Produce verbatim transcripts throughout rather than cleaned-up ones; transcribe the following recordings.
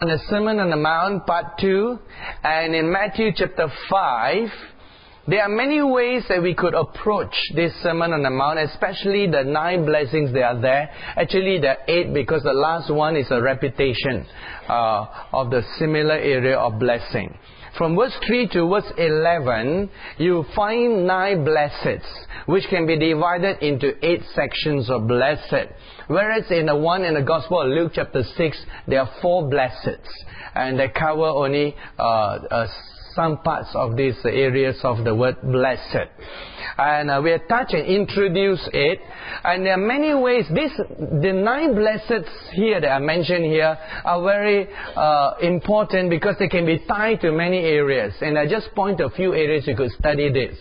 on the Sermon on the Mount, part two, and in Matthew chapter five, there are many ways that we could approach this Sermon on the Mount, especially the nine blessings that are there. Actually, there are eight because the last one is a repetition uh, of the similar area of blessing. From verse three to verse eleven, you find nine blesseds, which can be divided into eight sections of blessed. Whereas in the one in the Gospel of Luke chapter six, there are four blesseds, and they cover only uh, uh, some parts of these areas of the word blessed. And uh, we have touched and introduced it. And there are many ways. This, the nine blesseds here that I mentioned here are very uh, important because they can be tied to many areas. And I just point a few areas you could study this.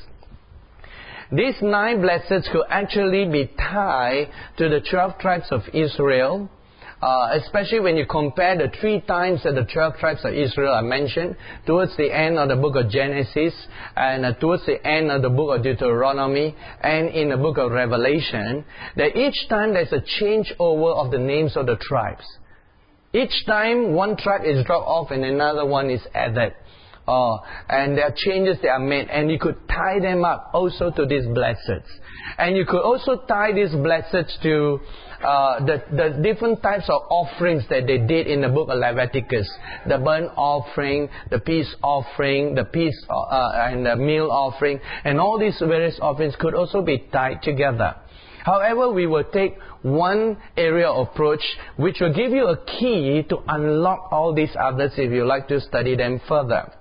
These nine blesseds could actually be tied to the twelve tribes of Israel. Uh, especially when you compare the three times that the twelve tribes of Israel are mentioned towards the end of the book of Genesis and uh, towards the end of the book of Deuteronomy and in the book of Revelation, that each time there's a changeover of the names of the tribes. Each time one tribe is dropped off and another one is added. Uh, and there are changes that are made, and you could tie them up also to these blesseds. And you could also tie these blesseds to uh, the, the different types of offerings that they did in the book of Leviticus. The burnt offering, the peace offering, the peace uh, and the meal offering, and all these various offerings could also be tied together. However, we will take one area of approach which will give you a key to unlock all these others if you like to study them further.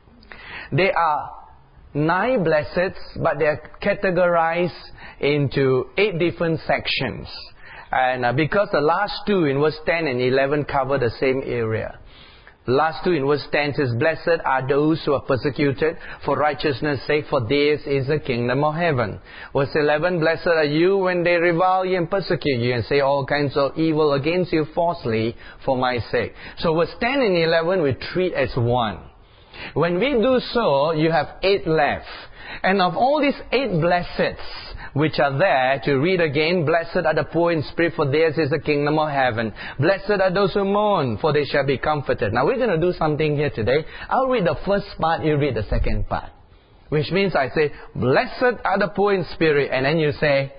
There are nine blesseds, but they are categorized into eight different sections. And uh, because the last two in verse ten and eleven cover the same area. The last two in verse ten says, "Blessed are those who are persecuted for righteousness' sake, for theirs is the kingdom of heaven." Verse eleven, "Blessed are you when they revile you and persecute you and say all kinds of evil against you falsely for my sake." So verse ten and eleven we treat as one. When we do so, you have eight left. And of all these eight blesseds which are there, to read again, "Blessed are the poor in spirit, for theirs is the kingdom of heaven. Blessed are those who mourn, for they shall be comforted." Now we're going to do something here today. I'll read the first part, you read the second part. Which means I say, "Blessed are the poor in spirit," and then you say,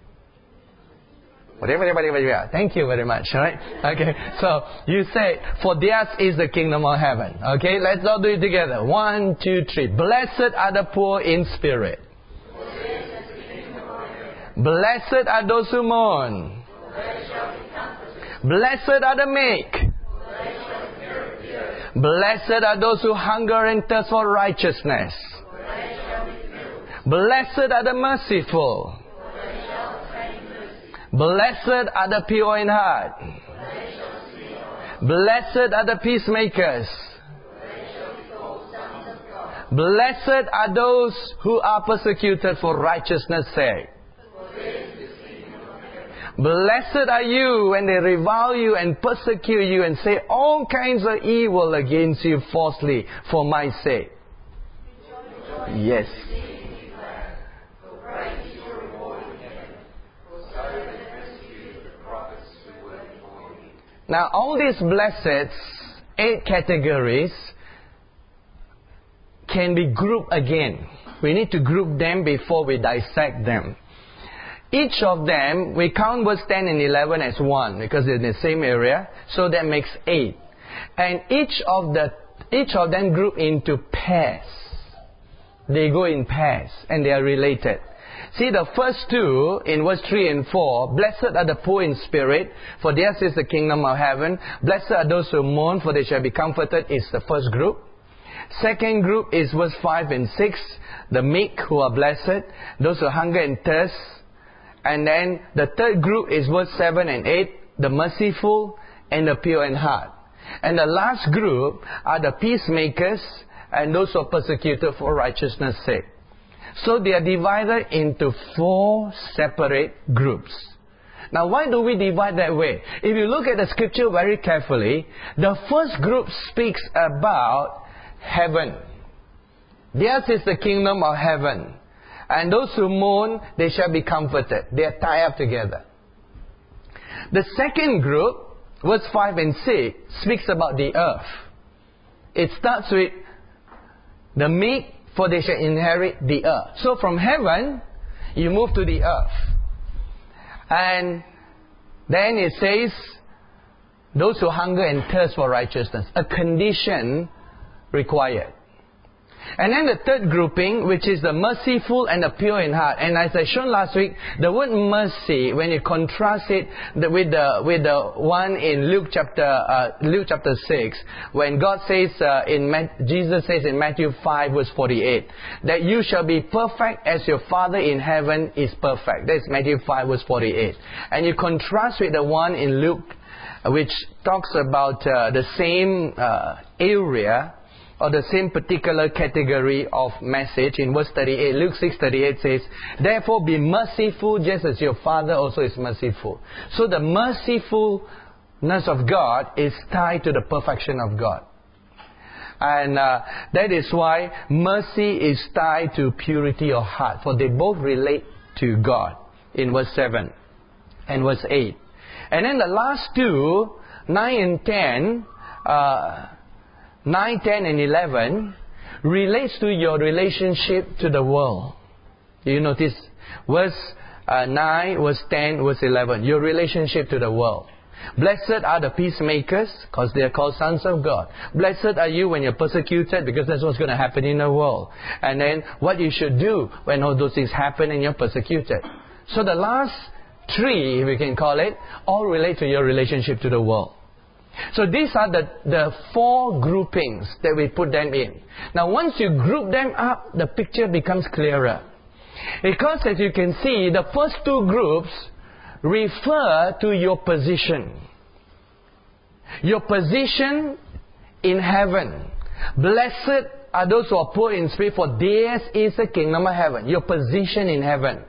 thank you very much, right? Okay, so you say, "For theirs is the kingdom of heaven." Okay, let's all do it together. One, two, three. Blessed are the poor in spirit. Blessed are those who mourn. Blessed are the meek. Blessed are those who hunger and thirst for righteousness. Blessed are the merciful. Blessed are the pure in heart. Blessed are the peacemakers. Blessed are those who are persecuted for righteousness' sake. Blessed are you when they revile you and persecute you and say all kinds of evil against you falsely for my sake. Yes. Now, all these blesseds, eight categories, can be grouped again. We need to group them before we dissect them. Each of them, we count verse ten and eleven as one because they're in the same area, so that makes eight. And each of the each of them group into pairs. They go in pairs and they are related. See, the first two, in verse three and four, "Blessed are the poor in spirit, for theirs is the kingdom of heaven. Blessed are those who mourn, for they shall be comforted," is the first group. Second group is verse five and six, "The meek who are blessed, those who hunger and thirst." And then the third group is verse seven and eight, "The merciful and the pure in heart." And the last group are the peacemakers and those who are persecuted for righteousness' sake. So they are divided into four separate groups. Now, why do we divide that way? If you look at the scripture very carefully, the first group speaks about heaven. Theirs is the kingdom of heaven. And those who mourn, they shall be comforted. They are tied up together. The second group verse five and six speaks about the earth. It starts with the meek, for they shall inherit the earth. So from heaven, you move to the earth. And then it says, those who hunger and thirst for righteousness. A condition required. And then the third grouping, which is the merciful and the pure in heart. And as I shown last week, the word mercy, when you contrast it with the with the one in Luke chapter uh, Luke chapter six, when God says uh, in Matt, Jesus says in Matthew five verse forty-eight, that you shall be perfect as your Father in heaven is perfect. That's Matthew five verse forty-eight. And you contrast with the one in Luke, which talks about uh, the same uh, area, or the same particular category of message. In verse thirty-eight, Luke six thirty-eight says, therefore be merciful just as your Father also is merciful. So the mercifulness of God is tied to the perfection of God. And uh, that is why mercy is tied to purity of heart. For they both relate to God in verse seven and verse eight. And then the last two, nine and ten, uh, nine, ten and eleven relates to your relationship to the world. Do you notice? Verse uh, nine, verse ten, verse eleven. Your relationship to the world. Blessed are the peacemakers, because they are called sons of God. Blessed are you when you're persecuted, because that's what's going to happen in the world. And then what you should do when all those things happen and you're persecuted. So the last three, if we can call it, all relate to your relationship to the world. So these are the, the four groupings that we put them in. Now once you group them up, the picture becomes clearer. Because as you can see, the first two groups refer to your position. Your position in heaven. Blessed are those who are poor in spirit, for theirs is the kingdom of heaven. Your position in heaven.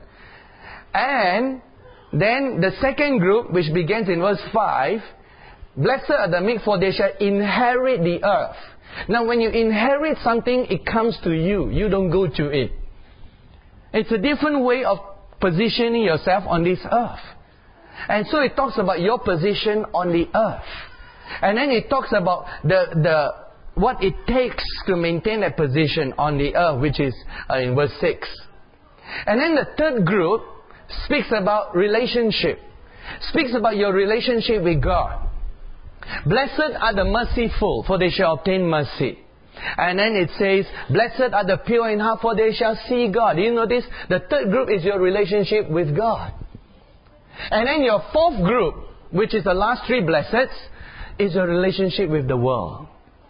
And then the second group, which begins in verse five, blessed are the meek, for they shall inherit the earth. Now when you inherit something, it comes to you. You don't go to it. It's a different way of positioning yourself on this earth. And so it talks about your position on the earth. And then it talks about the the what it takes to maintain that position on the earth, which is uh, in verse six. And then the third group speaks about relationship. Speaks about your relationship with God. Blessed are the merciful, for they shall obtain mercy. And then it says, blessed are the pure in heart, for they shall see God. Do you notice? The third group is your relationship with God. And then your fourth group, which is the last three blesseds, is your relationship with the world.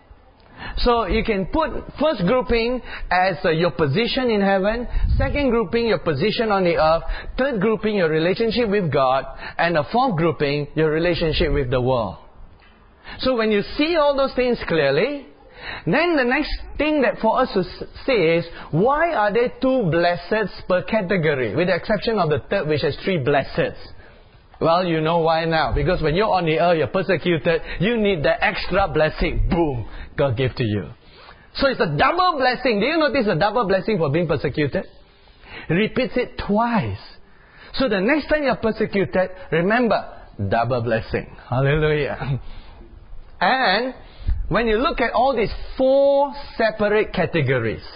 So you can put first grouping as uh, your position in heaven, second grouping your position on the earth, third grouping your relationship with God, and the fourth grouping your relationship with the world. So when you see all those things clearly, then the next thing that for us to say is, why are there two blesseds per category, with the exception of the third, which has three blesseds? Well, you know why now. Because when you're on the earth, you're persecuted, you need the extra blessing. Boom! God gave to you. So it's a double blessing. Do you notice a double blessing for being persecuted? It repeats it twice. So the next time you're persecuted, remember, double blessing. Hallelujah. And when you look at all these four separate categories,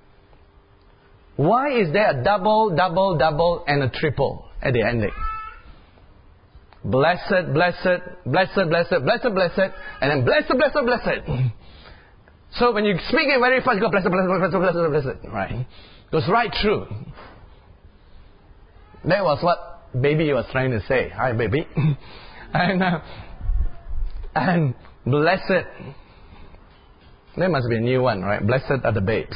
why is there a double, double, double, and a triple at the ending? Blessed, blessed, blessed, blessed, blessed, blessed, and then blessed, blessed, blessed. So when you speak it very fast, go blessed, blessed, blessed, blessed, blessed. Right? Goes right through. That was what baby was trying to say. Hi, baby. and uh, and blessed. There must be a new one, right? Blessed are the babes.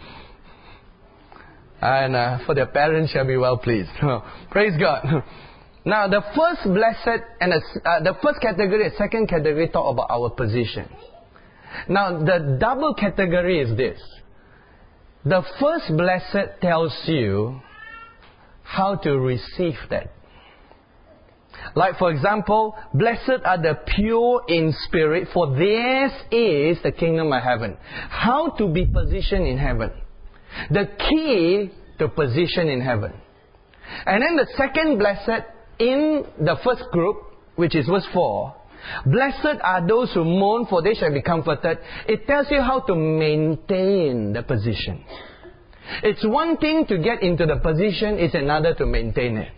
and uh, for their parents shall be well pleased. Praise God. Now, the first blessed and the, uh, the first category and second category talk about our position. Now, the double category is this. The first blessed tells you how to receive that. Like, for example, blessed are the pure in spirit, for theirs is the kingdom of heaven. How to be positioned in heaven. The key to position in heaven. And then the second blessed in the first group, which is verse four, Blessed are those who mourn, for they shall be comforted. It tells you how to maintain the position. It's one thing to get into the position, it's another to maintain it.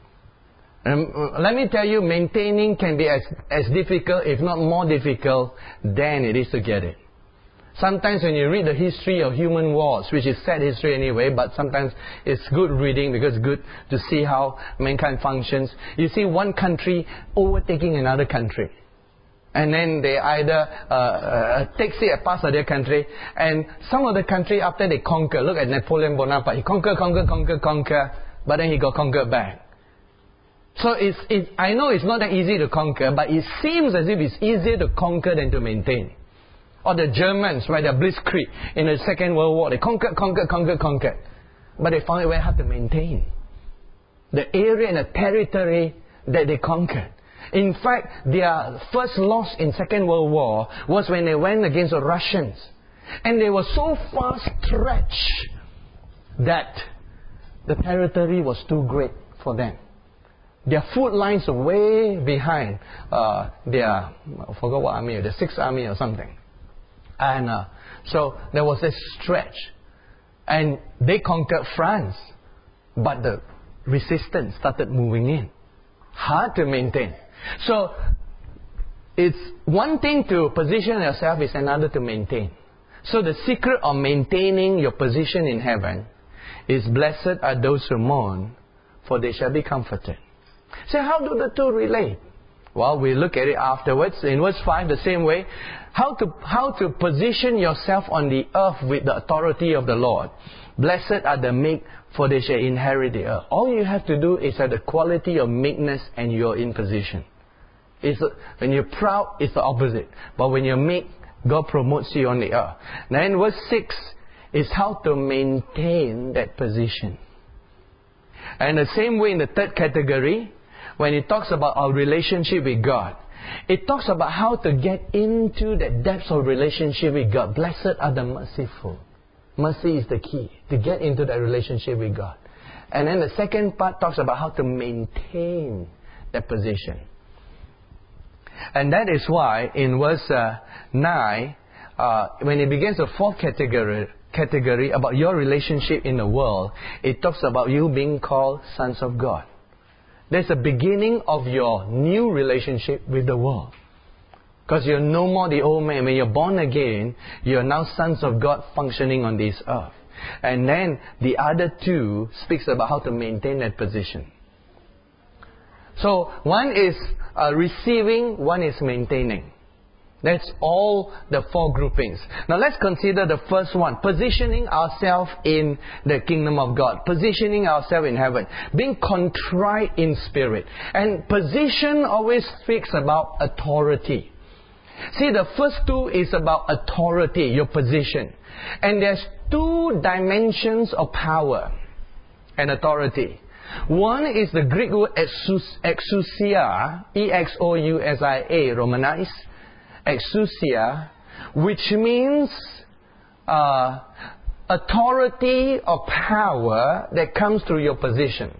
Um, let me tell you, maintaining can be as, as difficult, if not more difficult, than it is to get it. Sometimes when you read the history of human wars, which is sad history anyway, but sometimes it's good reading because it's good to see how mankind functions. You see one country overtaking another country. And then they either uh, uh, takes it past their country, and some of the country after they conquer, look at Napoleon Bonaparte, he conquer, conquer, conquer, conquer, but then he got conquered back. So it's, it's, I know it's not that easy to conquer, but it seems as if it's easier to conquer than to maintain. Or the Germans, right, their Blitzkrieg in the Second World War, they conquered, conquered, conquered, conquered. But they found it very hard to maintain the area and the territory that they conquered. In fact, their first loss in Second World War was when they went against the Russians. And they were so far stretched that the territory was too great for them. Their food lines were way behind uh, their, I forgot what army, the Sixth Army or something. And uh, so there was this stretch. And they conquered France. But the resistance started moving in. Hard to maintain. So it's one thing to position yourself, it's another to maintain. So the secret of maintaining your position in heaven is blessed are those who mourn, for they shall be comforted. So how do the two relate? Well, we look at it afterwards. In verse five, the same way. How to, how to position yourself on the earth with the authority of the Lord. Blessed are the meek, for they shall inherit the earth. All you have to do is have the quality of meekness and you're in position. It's, when you're proud, it's the opposite. But when you're meek, God promotes you on the earth. Then verse six is how to maintain that position. And the same way in the third category, when it talks about our relationship with God, it talks about how to get into the depths of relationship with God. Blessed are the merciful. Mercy is the key to get into that relationship with God. And then the second part talks about how to maintain that position. And that is why in verse uh, nine, uh, when it begins the fourth category, category about your relationship in the world, it talks about you being called sons of God. There's a beginning of your new relationship with the world. Because you're no more the old man. When you're born again, you're now sons of God functioning on this earth. And then the other two speaks about how to maintain that position. So one is uh, receiving, one is maintaining. That's all the four groupings. Now let's consider the first one. Positioning ourselves in the kingdom of God. Positioning ourselves in heaven. Being contrite in spirit. And position always speaks about authority. See, the first two is about authority, your position. And there's two dimensions of power and authority. One is the Greek word exousia, E X O U S I A, Romanized. Exousia, which means uh, authority or power that comes through your position.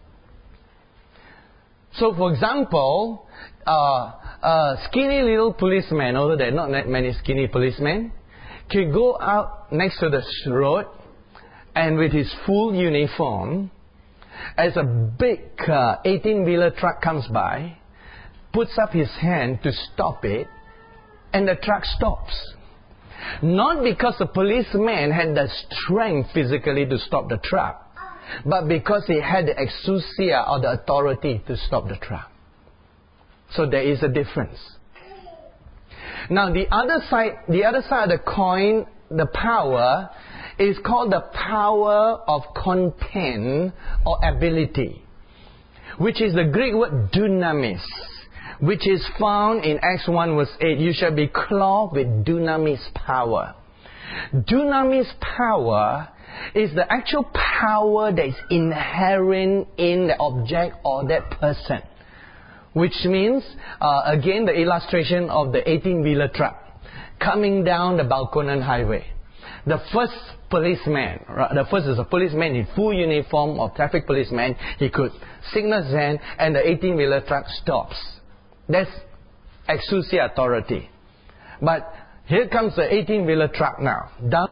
So, for example, uh, a skinny little policeman, although there are not that many skinny policemen, can go out next to the road and with his full uniform, as a big uh, eighteen-wheeler truck comes by, puts up his hand to stop it, and the truck stops. Not because the policeman had the strength physically to stop the truck, but because he had the exousia or the authority to stop the truck. So there is a difference. Now the other side, the other side of the coin, the power, is called the power of content or ability, which is the Greek word dunamis, which is found in Acts one verse eight. You shall be clothed with dunamis power. Dunamis power is the actual power that is inherent in the object or that person. Which means, uh, again, the illustration of the eighteen-wheeler truck coming down the Balconen Highway. The first policeman, the first is a policeman in full uniform of traffic policeman. He could signal his hand and the eighteen-wheeler truck stops. That's exousia authority. But here comes the eighteen-wheeler truck now. Down